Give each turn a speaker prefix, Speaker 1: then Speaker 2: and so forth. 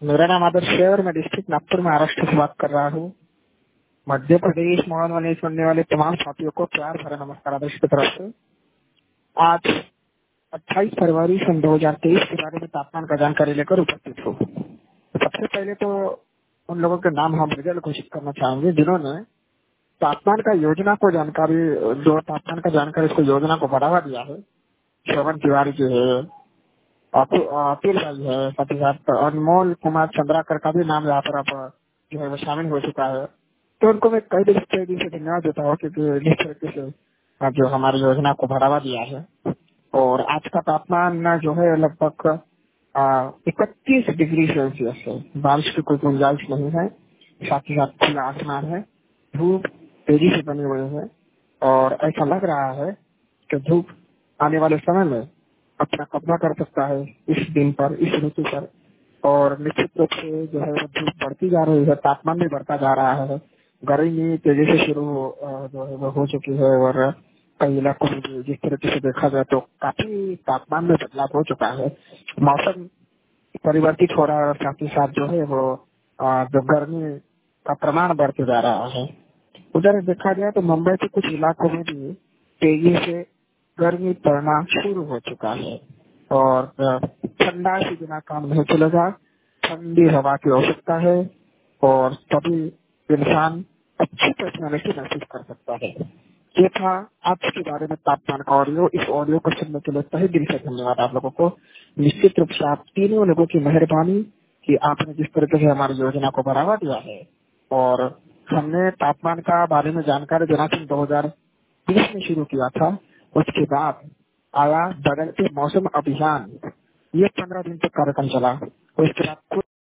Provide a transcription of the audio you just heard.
Speaker 1: मेरा नाम आदर्श है और मैं डिस्ट्रिक्ट नागपुर महाराष्ट्र से बात कर रहा हूँ। मध्य प्रदेश मोहन वाले सुनने वाले तमाम साथियों को प्यार भरा नमस्कार आदर्श की तरफ से। आज 28 फरवरी सन 2023 के बारे में तापमान का जानकारी लेकर उपस्थित हूँ। सबसे पहले तो उन लोगों के नाम हम रिजल्ट घोषित करना चाहेंगे जिन्होंने तापमान का योजना को जानकारी जो तापमान का जानकारी इसको योजना को बढ़ावा दिया है। श्रवण तिवारी जी है, अतुल भाई है, साथ ही साथ अनमोल कुमार चंद्राकर का भी नाम यहाँ पर आप जो है वो शामिल हो चुका है। तो उनको मैं कई दिन से धन्यवाद देता हूँ क्योंकि जिस तरीके से जो हमारी योजना को बढ़ावा दिया है। और आज का तापमान जो है लगभग 31 डिग्री सेल्सियस है। बारिश की कोई गुंजाइश नहीं है। साथ ही साथ खुला आसमान है, धूप तेजी से बनी हुई है और ऐसा लग रहा है कि धूप आने वाले समय में अपना कब्जा कर सकता है इस दिन पर, इस ऋतु पर। और निश्चित रूप से जो है वो धूप बढ़ती जा रही है, तापमान भी बढ़ता जा रहा है। गर्मी तेजी से शुरू जो है वो हो चुकी है और कई इलाकों में भी जिस तरीके से देखा जाए तो काफी तापमान में बदलाव हो चुका है। मौसम परिवर्तित हो रहा है और साथ ही साथ जो है वो जो गर्मी का प्रमाण बढ़ते जा रहा है। उधर देखा जाए तो मुंबई के कुछ इलाकों में भी तेजी से गर्मी पड़ना शुरू हो चुका है और ठंडा से बिना काम नहीं चलेगा। ठंडी हवा की आवश्यकता है और तभी इंसान अच्छी पर्सनैलिटी महसूस कर सकता है। ये था आज के बारे में तापमान का ऑडियो। इस ऑडियो को सुनने के लिए तहे दिल से धन्यवाद आप लोगों को। निश्चित रूप से आप तीनों लोगों की मेहरबानी कि आपने जिस तरीके से हमारी योजना को बढ़ावा दिया है। और हमने तापमान का बारे में जानकारी देना सन 2020 में शुरू किया था। उसके बाद आया बदलते मौसम अभियान, ये 15 दिन तक कार्यक्रम चला। उसके बाद